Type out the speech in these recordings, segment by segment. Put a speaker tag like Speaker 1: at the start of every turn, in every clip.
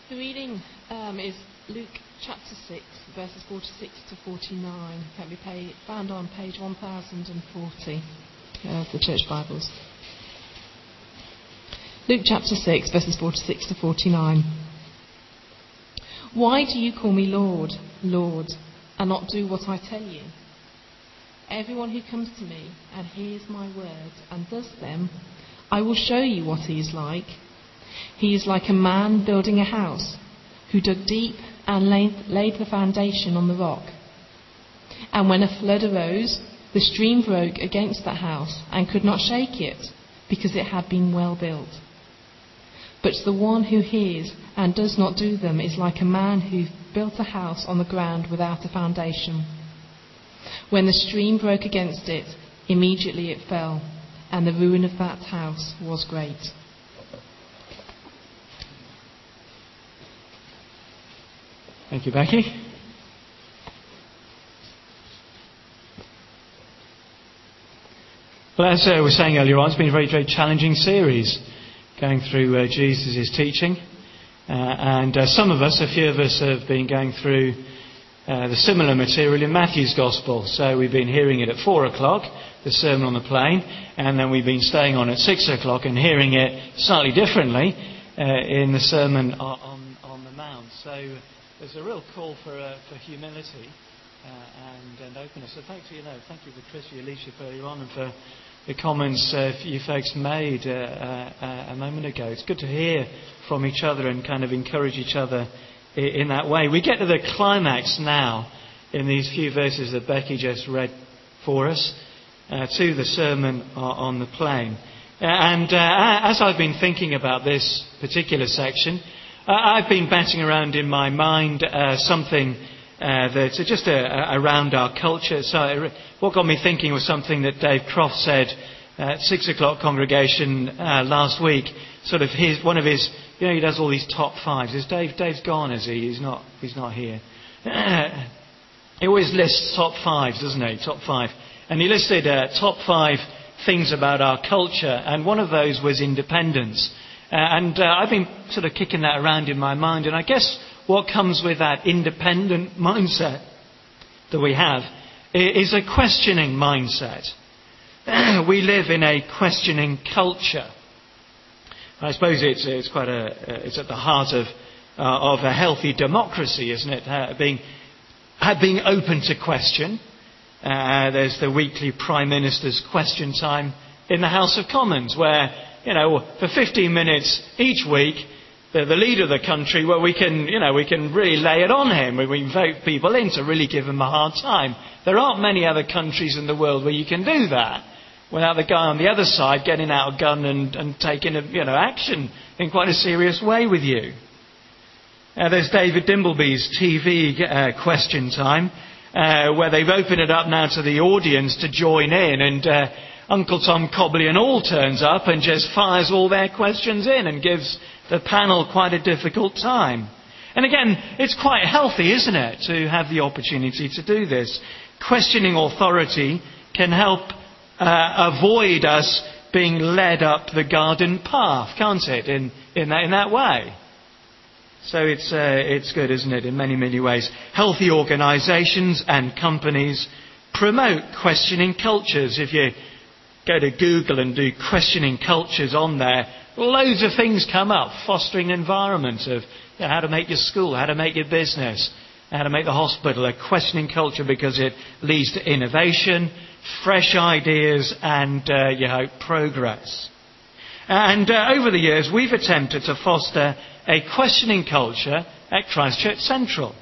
Speaker 1: The reading is Luke chapter 6, verses 46 to 49. Can be found on page 1040 of the Church Bibles. Luke chapter 6, verses 46 to 49. Why do you call me Lord, Lord, and not do what I tell you? Everyone who comes to me and hears my words and does them, I will show you what he is like. He is like a man building a house, who dug deep and laid the foundation on the rock. And when a flood arose, the stream broke against that house and could not shake it, because it had been well built. But the one who hears and does not do them is like a man who built a house on the ground without a foundation. When the stream broke against it, immediately it fell, and the ruin of that house was great.
Speaker 2: Thank you, Becky. Well, as we were saying earlier on, it's been a very, very challenging series going through Jesus' teaching. And some of us, a few of us, have been going through the similar material in Matthew's Gospel. So we've been hearing it at 4 o'clock, the Sermon on the Plain, and then we've been staying on at 6 o'clock and hearing it slightly differently in the Sermon on the Mount. So there's a real call for humility and openness. So thank you for Chris, your leadership earlier on, and for the comments you folks made a moment ago. It's good to hear from each other and kind of encourage each other in that way. We get to the climax now in these few verses that Becky just read for us to the Sermon on the Plain. And as I've been thinking about this particular section, I've been batting around in my mind something that's just around our culture. So what got me thinking was something that Dave Croft said at 6 o'clock congregation last week. Sort of one of his, he does all these top fives. Dave's gone, is he? He's not here. He always lists top fives, doesn't he? Top five. And he listed top 5 things about our culture, and one of those was independence. And I've been sort of kicking that around in my mind, and I guess what comes with that independent mindset that we have is a questioning mindset. We live in a questioning culture. I suppose it's at the heart of a healthy democracy, isn't it? Being open to question. There's the weekly Prime Minister's question time in the House of Commons, where for 15 minutes each week, the leader of the country, where we can really lay it on him. We vote people in to really give him a hard time. There aren't many other countries in the world where you can do that without the guy on the other side getting out a gun and taking action in quite a serious way with you. There's David Dimbleby's TV question time, where they've opened it up now to the audience to join in, and Uncle Tom Cobley and all turns up and just fires all their questions in and gives the panel quite a difficult time. And again, it's quite healthy, isn't it, to have the opportunity to do this. Questioning authority can help avoid us being led up the garden path, can't it, in that way? So it's good, isn't it, in many, many ways. Healthy organisations and companies promote questioning cultures. If you go to Google and do questioning cultures on there, loads of things come up. Fostering environment of how to make your school, how to make your business, how to make the hospital a questioning culture, because it leads to innovation, fresh ideas, and progress. And over the years, we've attempted to foster a questioning culture at Christchurch Central.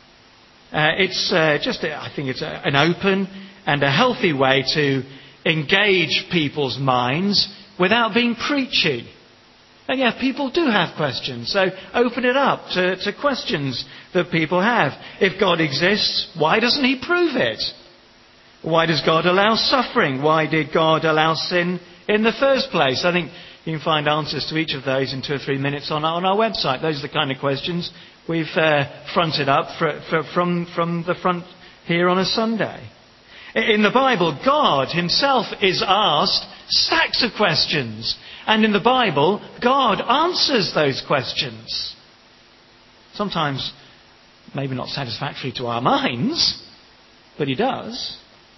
Speaker 2: I think it's an open and a healthy way to engage people's minds without being preachy. And people do have questions, so open it up to questions that people have. If God exists, why doesn't he prove it? Why does God allow suffering? Why did God allow sin in the first place? I think you can find answers to each of those in 2 or 3 minutes on our website. Those are the kind of questions we've fronted up from the front here on a Sunday. In the Bible, God himself is asked stacks of questions. And in the Bible, God answers those questions. Sometimes maybe not satisfactory to our minds, but he does.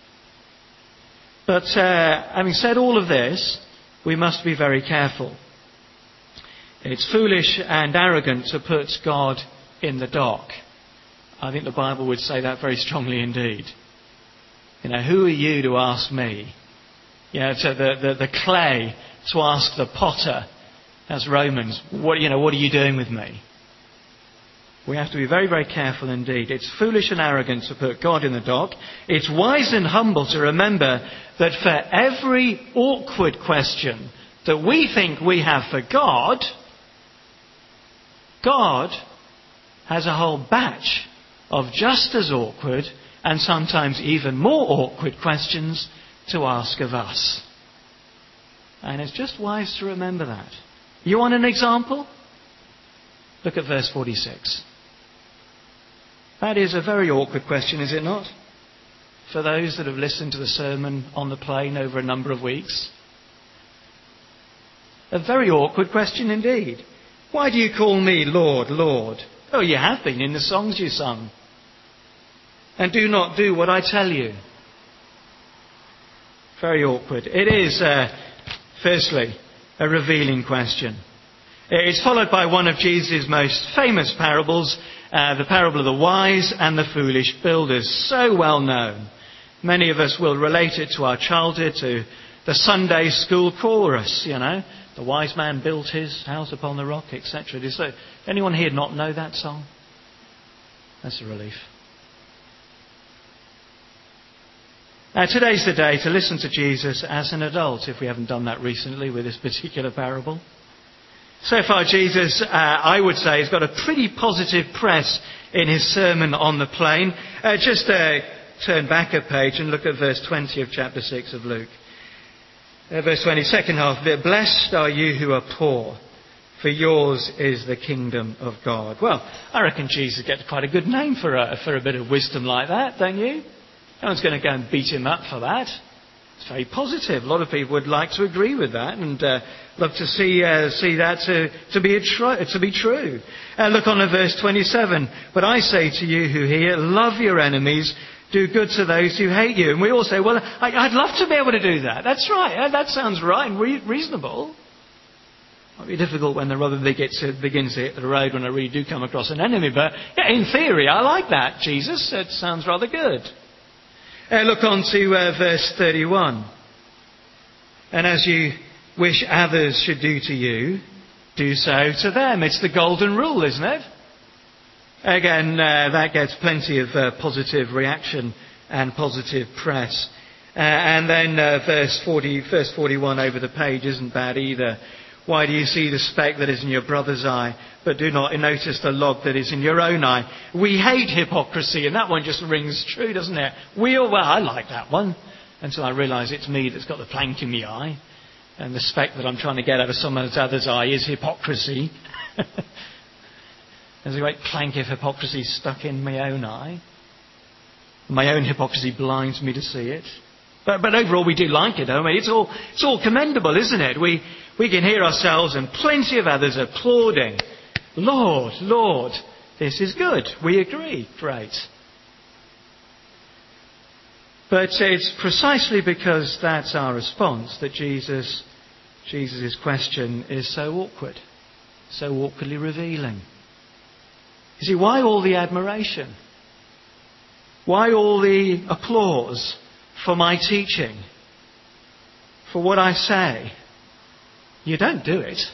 Speaker 2: But having said all of this, we must be very careful. It's foolish and arrogant to put God in the dock. I think the Bible would say that very strongly indeed. Who are you to ask me? To the clay to ask the potter, as Romans, what are you doing with me? We have to be very, very careful indeed. It's foolish and arrogant to put God in the dock. It's wise and humble to remember that for every awkward question that we think we have for God, God has a whole batch of just as awkward and sometimes even more awkward questions to ask of us. And it's just wise to remember that. You want an example? Look at verse 46. That is a very awkward question, is it not? For those that have listened to the sermon on the plain over a number of weeks. A very awkward question indeed. Why do you call me Lord, Lord? Oh, you have been in the songs you sung. And do not do what I tell you. Very awkward. It is, firstly, a revealing question. It's followed by one of Jesus' most famous parables, the parable of the wise and the foolish builders. So well known. Many of us will relate it to our childhood, to the Sunday school chorus, The wise man built his house upon the rock, etc. Does anyone here not know that song? That's a relief. Today's the day to listen to Jesus as an adult, if we haven't done that recently with this particular parable. So far, Jesus, I would say, has got a pretty positive press in his sermon on the plain. Just turn back a page and look at verse 20 of chapter 6 of Luke. Verse 20, second half of it. Blessed are you who are poor, for yours is the kingdom of God. Well, I reckon Jesus gets quite a good name for a bit of wisdom like that, don't you? No one's going to go and beat him up for that. It's very positive. A lot of people would like to agree with that and love to see that to be true. Look on at verse 27. But I say to you who hear, love your enemies, do good to those who hate you. And we all say, well, I'd love to be able to do that. That's right. That sounds right and reasonable. It might be difficult when the rubber begins to hit the road when I really do come across an enemy. But yeah, in theory, I like that, Jesus. It sounds rather good. Look on to verse 31. And as you wish others should do to you, do so to them. It's the golden rule, isn't it? Again, that gets plenty of positive reaction and positive press. And then verse 41 over the page isn't bad either. Why do you see the speck that is in your brother's eye, but do not notice the log that is in your own eye? We hate hypocrisy, and that one just rings true, doesn't it? Well, I like that one, until I realise it's me that's got the plank in my eye, and the speck that I'm trying to get out of someone else's eye is hypocrisy. There's a great plank of hypocrisy stuck in my own eye. My own hypocrisy blinds me to see it. But overall we do like it, don't we? It's all commendable, isn't it? We can hear ourselves and plenty of others applauding. Lord, Lord, this is good. We agree. Great. But it's precisely because that's our response that Jesus' question is so awkward, so awkwardly revealing. You see, why all the admiration? Why all the applause for my teaching? For what I say? You don't do it.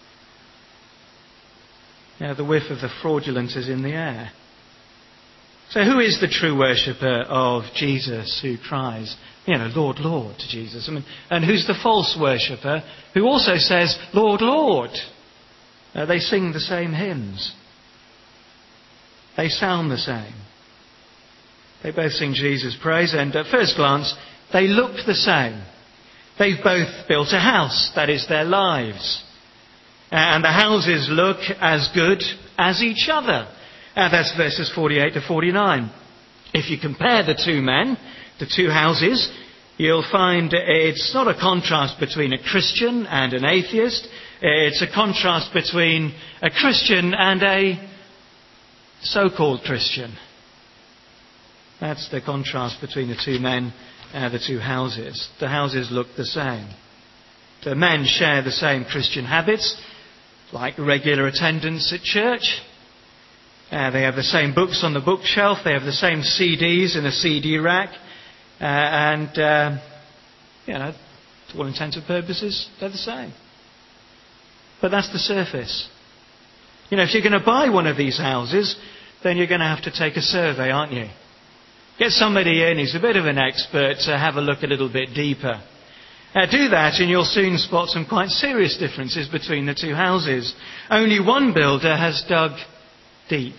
Speaker 2: The whiff of the fraudulent is in the air. So who is the true worshipper of Jesus who cries, Lord, Lord to Jesus? And who's the false worshipper who also says, Lord, Lord? They sing the same hymns. They sound the same. They both sing Jesus' praise, and at first glance, they look the same. They've both built a house, that is their lives. And the houses look as good as each other. That's verses 48 to 49. If you compare the two men, the two houses, you'll find it's not a contrast between a Christian and an atheist. It's a contrast between a Christian and a so-called Christian. That's the contrast between the two men and the two houses. The houses look the same. The men share the same Christian habits, like regular attendance at church. They have the same books on the bookshelf. They have the same CDs in a CD rack. To all intents and purposes, they're the same. But that's the surface. If you're going to buy one of these houses, then you're going to have to take a survey, aren't you? Get somebody in who's a bit of an expert to have a look a little bit deeper. Do that and you'll soon spot some quite serious differences between the two houses. Only one builder has dug deep.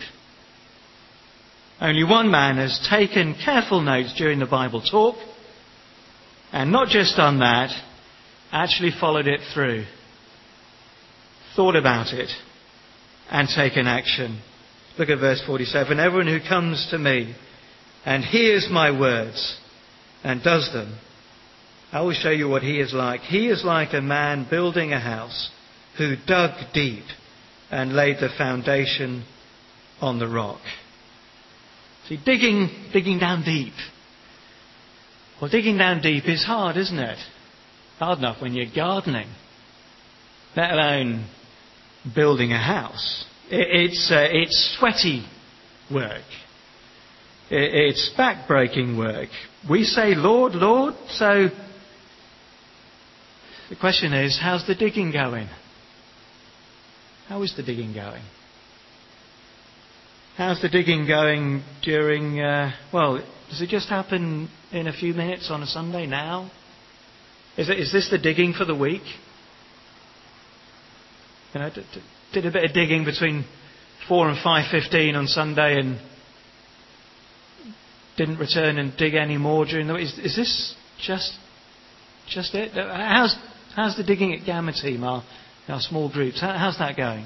Speaker 2: Only one man has taken careful notes during the Bible talk, and not just done that, actually followed it through, thought about it, and taken action. Look at verse 47. Everyone who comes to me and hears my words and does them, I will show you what he is like. He is like a man building a house who dug deep and laid the foundation on the rock. See, digging down deep. Well, digging down deep is hard, isn't it? Hard enough when you're gardening, let alone building a house. It's sweaty work. It's back-breaking work. We say, Lord, Lord, so the question is, how's the digging going? How is the digging going? How's the digging going during, does it just happen in a few minutes on a Sunday now? Is this the digging for the week? Did a bit of digging between 4 and 5:15 on Sunday and didn't return and dig any more during the week. Is this just it? How's the digging at Gamma Team, our small groups? How's that going?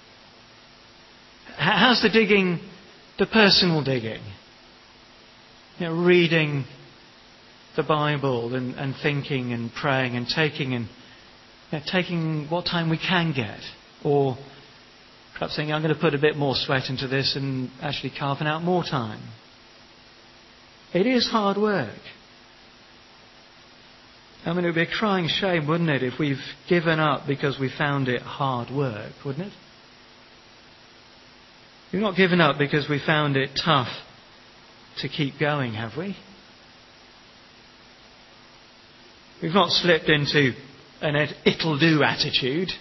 Speaker 2: How's the digging, the personal digging? Reading the Bible and thinking and praying and taking what time we can get, or perhaps saying, I'm going to put a bit more sweat into this and actually carving out more time. It is hard work. It would be a crying shame, wouldn't it, if we've given up because we found it hard work, wouldn't it? We've not given up because we found it tough to keep going, have we? We've not slipped into an it'll do attitude.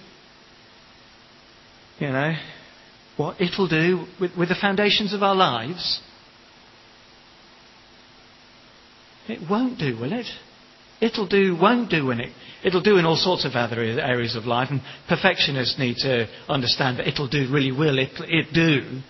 Speaker 2: What it'll do with the foundations of our lives. It won't do, will it? It'll do, won't do in it. It'll do in all sorts of other areas of life, and perfectionists need to understand that it'll do really will. It do.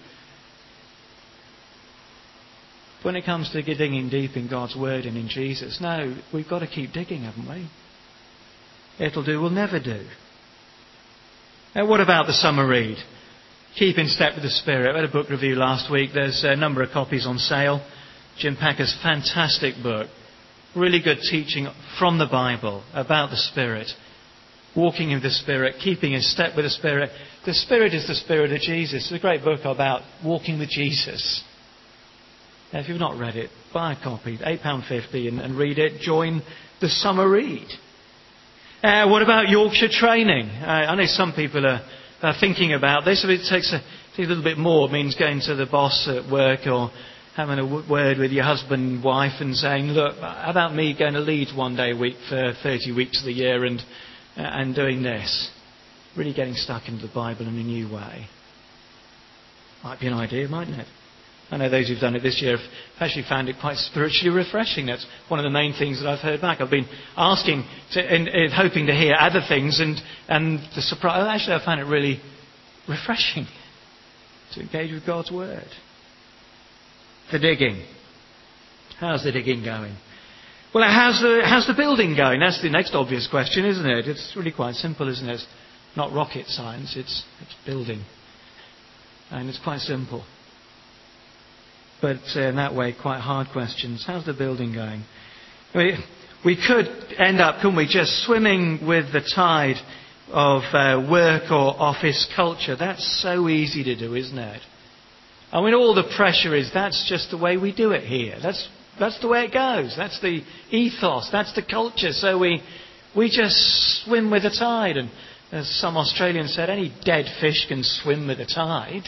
Speaker 2: But when it comes to digging deep in God's Word and in Jesus, no, we've got to keep digging, haven't we? It'll do will never do. Now, what about the summer read? Keep in step with the Spirit. I had a book review last week. There's a number of copies on sale. Jim Packer's fantastic book. Really good teaching from the Bible about the Spirit. Walking in the Spirit, keeping in step with the Spirit. The Spirit is the Spirit of Jesus. It's a great book about walking with Jesus. Now, if you've not read it, buy a copy, £8.50 and read it. Join the summer read. What about Yorkshire training? I know some people are thinking about this. If it takes a little bit more, it means going to the boss at work or having a word with your husband, wife, and saying, look, how about me going to Leeds one day a week for 30 weeks of the year and doing this? Really getting stuck into the Bible in a new way. Might be an idea, mightn't it? I know those who've done it this year have actually found it quite spiritually refreshing. That's one of the main things that I've heard back. I've been asking and hoping to hear other things, and the surprise. Actually, I found it really refreshing to engage with God's Word. The digging. How's the digging going? Well, how's the building going? That's the next obvious question, isn't it? It's really quite simple, isn't it? It's not rocket science. It's building, and it's quite simple. But in that way, quite hard questions. How's the building going? We could end up, couldn't we, just swimming with the tide of work or office culture. That's so easy to do, isn't it? I mean, all the pressure is that's just the way we do it here. That's the way it goes. That's the ethos. That's the culture. So we just swim with the tide. And as some Australian said, any dead fish can swim with the tide.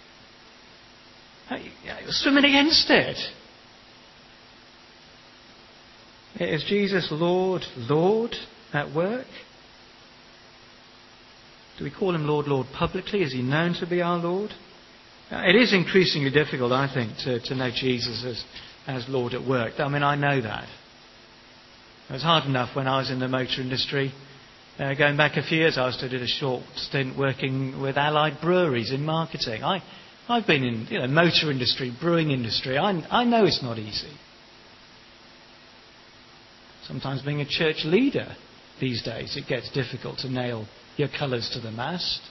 Speaker 2: You're swimming against it. Is Jesus Lord at work? Do we call him Lord publicly? Is he known to be our Lord? It is increasingly difficult, I think, to know Jesus as Lord at work. I mean, I know that. It was hard enough when I was in the motor industry. Going back a few years, I did a short stint working with Allied Breweries in marketing. I've been in motor industry, brewing industry. I know it's not easy. Sometimes being a church leader these days, it gets difficult to nail your colours to the mast.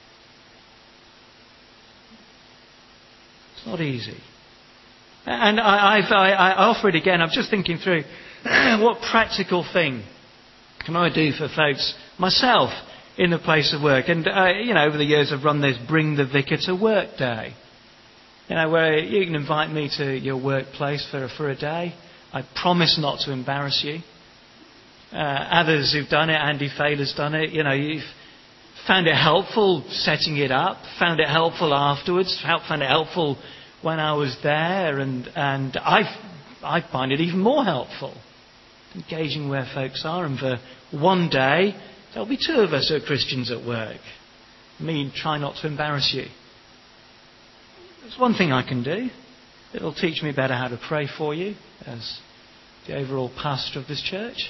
Speaker 2: It's not easy. And I offer it again. I'm just thinking through what practical thing can I do for folks, myself, in the place of work. And, over the years I've run this Bring the Vicar to Work Day. Where you can invite me to your workplace for a day. I promise not to embarrass you. Others who've done it, Andy Fayler's done it, you've found it helpful setting it up, found it helpful afterwards, found it helpful when I was there, and I find it even more helpful, engaging where folks are. And for one day, there'll be two of us who are Christians at work. Me try not to embarrass you. There's one thing I can do. It'll teach me better how to pray for you as the overall pastor of this church.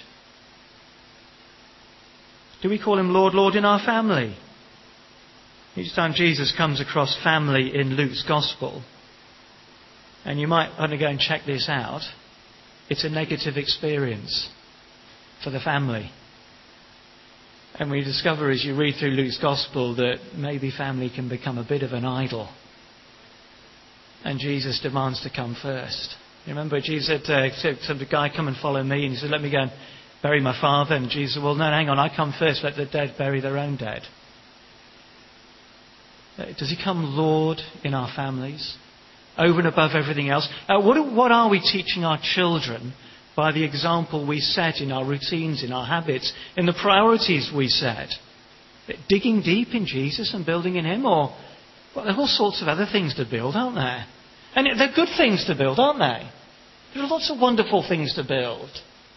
Speaker 2: Do we call him Lord in our family? Each time Jesus comes across family in Luke's Gospel, and you might want to go and check this out, it's a negative experience for the family. And we discover as you read through Luke's Gospel that maybe family can become a bit of an idol. And Jesus demands to come first. You remember Jesus said to the guy, come and follow me. And he said, let me go and bury my father. And Jesus said, well, no, hang on, I come first. Let the dead bury their own dead. Does he come Lord in our families? Over and above everything else? What are we teaching our children by the example we set in our routines, in our habits, in the priorities we set? Digging deep in Jesus and building in him? Or, well, there are all sorts of other things to build, aren't there? And they're good things to build, aren't they? There are lots of wonderful things to build.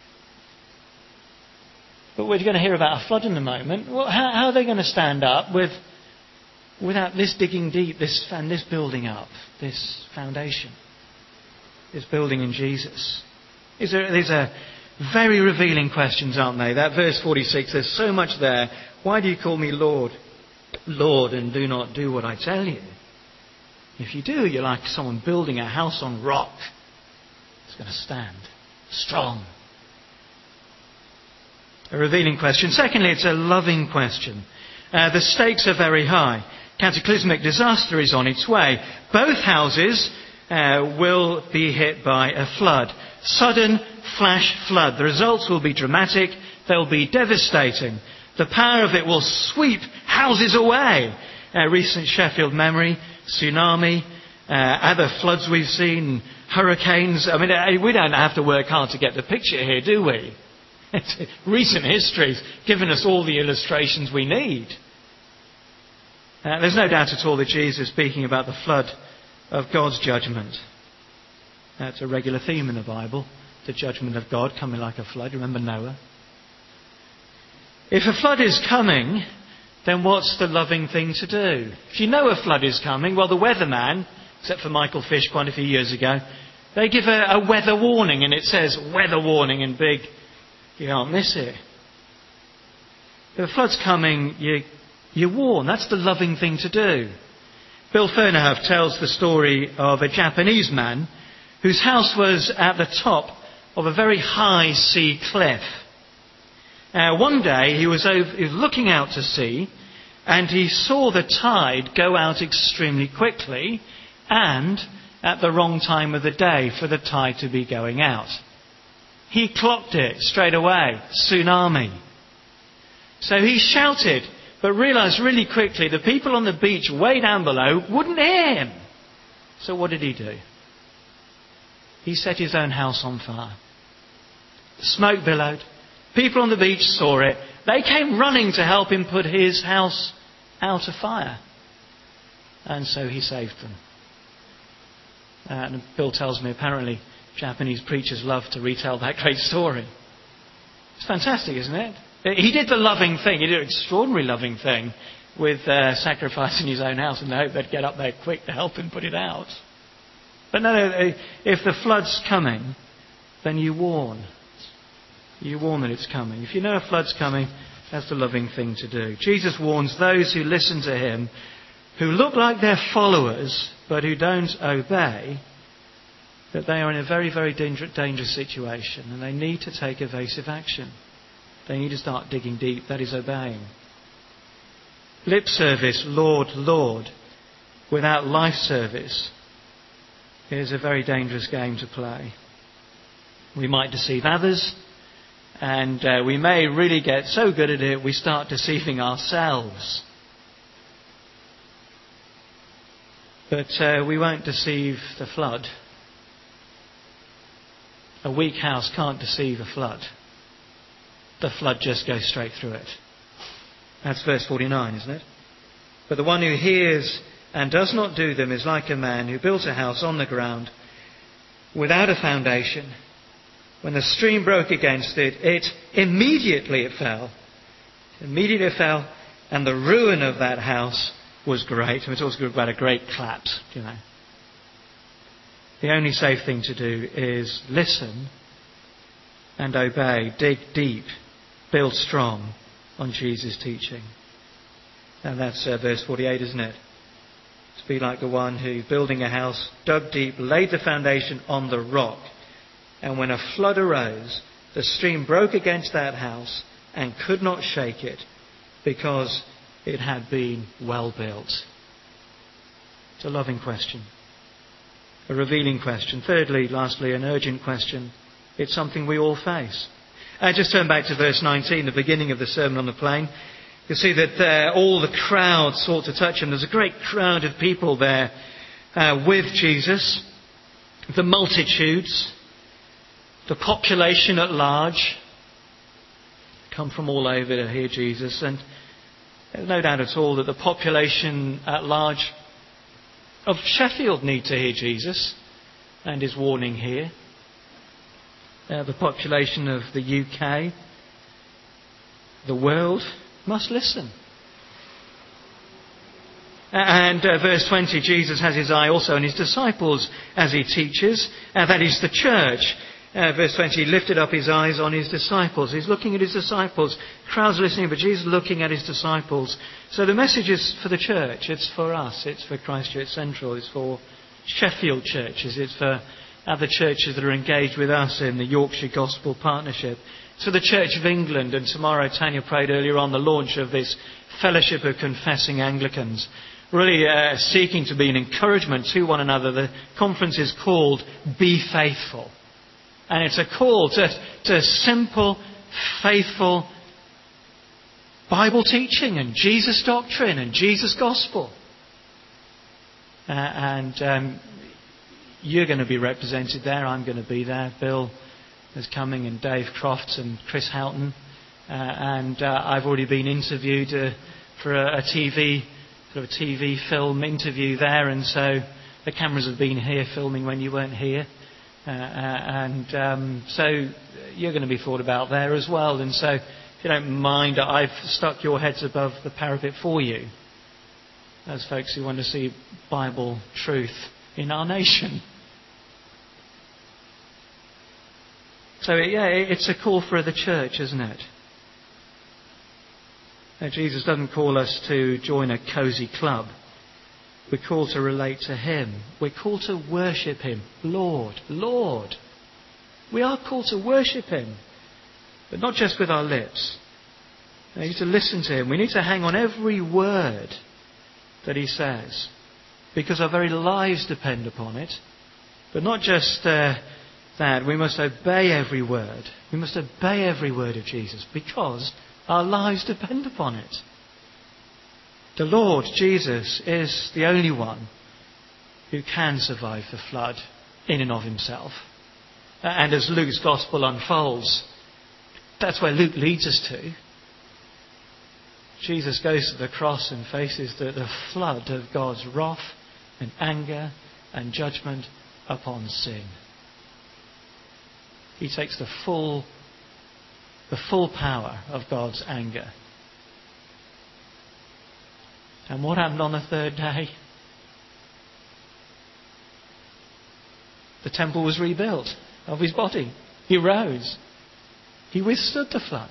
Speaker 2: But we're going to hear about a flood in a moment. Well, how are they going to stand up without this digging deep, this building up, this foundation, this building in Jesus? These are very revealing questions, aren't they? That verse 46, there's so much there. Why do you call me Lord, Lord, and do not do what I tell you? If you do, you're like someone building a house on rock. It's going to stand strong. A revealing question. Secondly, it's a loving question. The stakes are very high. Cataclysmic disaster is on its way. Both houses will be hit by a flood. Sudden flash flood. The results will be dramatic. They'll be devastating. The power of it will sweep houses away. Recent Sheffield memory, tsunami, other floods we've seen, hurricanes. I mean, we don't have to work hard to get the picture here, do we? Recent history's given us all the illustrations we need. There's no doubt at all that Jesus is speaking about the flood of God's judgment. That's a regular theme in the Bible, the judgment of God coming like a flood. Remember Noah? If a flood is coming, then what's the loving thing to do? If you know a flood is coming, well, the weatherman, except for Michael Fish quite a few years ago, they give a weather warning, and it says weather warning in big. You can't miss it. If a flood's coming, you warn. That's the loving thing to do. Bill Fernerhoff tells the story of a Japanese man whose house was at the top of a very high sea cliff. One day he was looking out to sea, and he saw the tide go out extremely quickly and at the wrong time of the day for the tide to be going out. He clocked it straight away. Tsunami. So he shouted, but realised really quickly the people on the beach way down below wouldn't hear him. So what did he do? He set his own house on fire. The smoke billowed. People on the beach saw it. They came running to help him put his house out of fire. And so he saved them. And Bill tells me apparently Japanese preachers love to retell that great story. It's fantastic, isn't it? He did the loving thing. He did an extraordinary loving thing with sacrificing his own house in the hope they'd get up there quick to help him put it out. But no, if the flood's coming, then you warn. You warn that it's coming. If you know a flood's coming, that's the loving thing to do. Jesus warns those who listen to him, who look like they're followers, but who don't obey, that they are in a very, very dangerous situation, and they need to take evasive action. They need to start digging deep. That is obeying. Lip service, Lord, Lord, without life service is a very dangerous game to play. We might deceive others, and we may really get so good at it we start deceiving ourselves. But we won't deceive the flood. A weak house can't deceive a flood. The flood just goes straight through it. That's verse 49, isn't it? But the one who hears and does not do them is like a man who built a house on the ground without a foundation. When the stream broke against it, immediately fell. Immediately it fell, and the ruin of that house was great. And it's also about a great collapse, you know. The only safe thing to do is listen and obey, dig deep, build strong on Jesus' teaching. And that's verse 48, isn't it? To be like the one who, building a house, dug deep, laid the foundation on the rock. And when a flood arose, the stream broke against that house and could not shake it because it had been well built. It's a loving question. A revealing question. Thirdly, lastly, an urgent question. It's something we all face. Just turn back to verse 19, the beginning of the Sermon on the Plain. You'll see that all the crowd sought to touch him. There's a great crowd of people there with Jesus. The multitudes, the population at large, come from all over to hear Jesus. And there's no doubt at all that the population at large of Sheffield need to hear Jesus and his warning here. The population of the UK, the world, must listen. And verse 20, Jesus has his eye also on his disciples as he teaches. That is the church. Verse 20, he lifted up his eyes on his disciples. He's looking at his disciples. Crowds listening, but Jesus looking at his disciples. So the message is for the church. It's for us. It's for Christ Church Central. It's for Sheffield churches. It's for other churches that are engaged with us in the Yorkshire Gospel Partnership. To the Church of England, and tomorrow Tanya prayed earlier on the launch of this Fellowship of Confessing Anglicans, really seeking to be an encouragement to one another. The conference is called Be Faithful. And it's a call to simple, faithful Bible teaching and Jesus doctrine and Jesus gospel. You're going to be represented there. I'm going to be there. Bill is coming, and Dave Crofts and Chris Houghton. I've already been interviewed for a TV film interview there, and so the cameras have been here filming when you weren't here. So you're going to be thought about there as well. And so, if you don't mind, I've stuck your heads above the parapet for you, as folks who want to see Bible truth in our nation. So, it's a call for the church, isn't it? Now, Jesus doesn't call us to join a cosy club. We're called to relate to him. We're called to worship him. Lord, Lord. We are called to worship him. But not just with our lips. We need to listen to him. We need to hang on every word that he says, because our very lives depend upon it. But not just that. We must obey every word. We must obey every word of Jesus, because our lives depend upon it. The Lord Jesus is the only one who can survive the flood in and of himself. And as Luke's gospel unfolds, that's where Luke leads us to. Jesus goes to the cross and faces the flood of God's wrath and anger and judgment upon sin. He takes the full power of God's anger. And what happened on the third day? The temple was rebuilt of his body. He rose. He withstood the flood.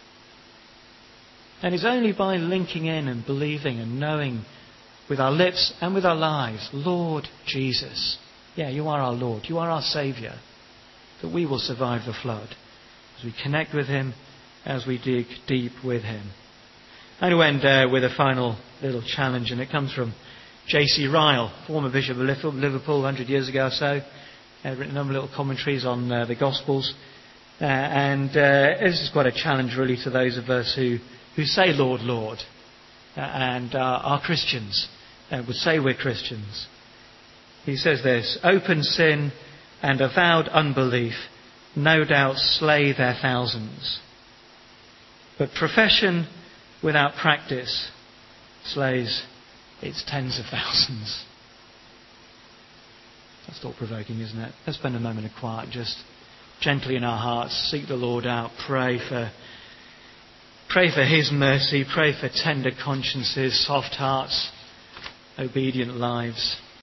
Speaker 2: And it's only by linking in and believing and knowing with our lips and with our lives, Lord Jesus, yeah, you are our Lord, you are our Saviour, that we will survive the flood as we connect with him, as we dig deep with him. I'm going to end with a final little challenge, and it comes from J.C. Ryle, former Bishop of Liverpool 100 years ago or so. Written a number of little commentaries on the Gospels. This is quite a challenge really to those of us who say Lord, Lord, and are Christians, would say we're Christians. He says this: open sin and avowed unbelief no doubt slay their thousands, but profession without practice slays its tens of thousands. That's thought-provoking, isn't it? Let's spend a moment of quiet, just gently in our hearts, seek the Lord out, pray for his mercy, pray for tender consciences, soft hearts, obedient lives.